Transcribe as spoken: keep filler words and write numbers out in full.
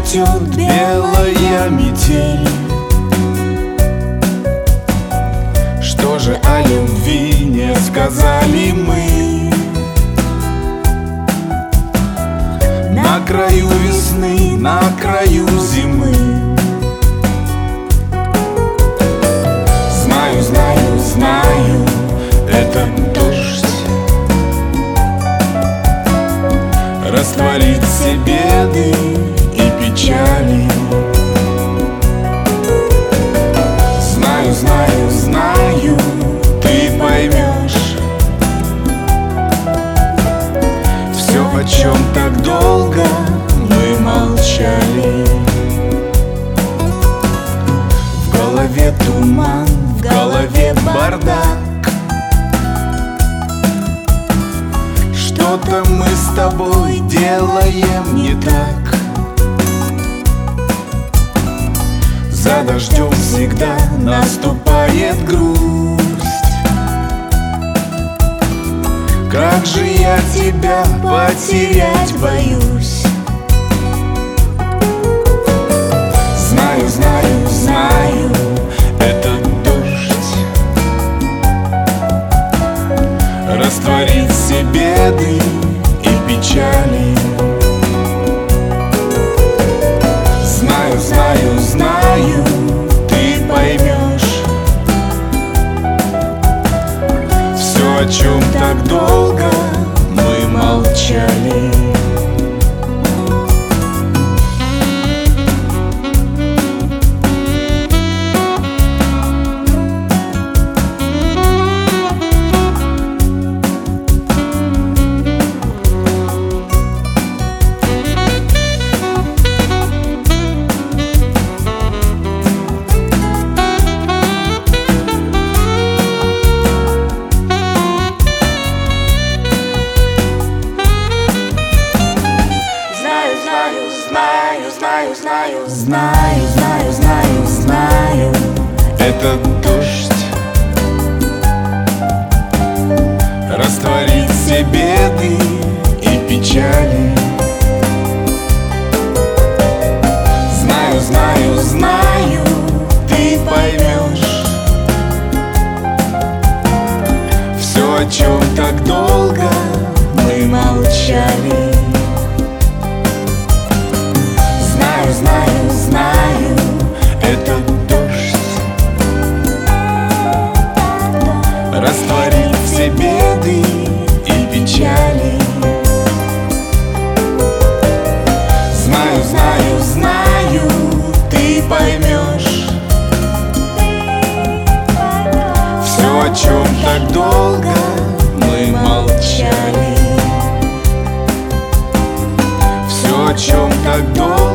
метет белая метель. Что же о любви не сказали мы? На краю весны, на краю зимы. Знаю, знаю, знаю, это дождь растворит все беды и печали. Знаю, знаю, знаю, ты поймешь все, о чем так долго мы молчали. В голове туман, в голове бардак. Что-то мы с тобой делаем не так. За дождем всегда наступает грусть. Как же я тебя потерять боюсь. Знаю, знаю, знаю, этот дождь растворит все беды и печали. Знаю, знаю, знаю, ты поймешь все, о чем так долго мы молчали. Знаю, знаю, знаю, знаю, знаю, этот дождь растворит все беды и печали. Знаю, знаю, знаю, ты поймешь все, о чем так долго мы молчали. Знаю, знаю, этот дождь растворит все беды и печали. Знаю, знаю, знаю, ты поймешь все, о чем так долго мы молчали. Все, о чем так долго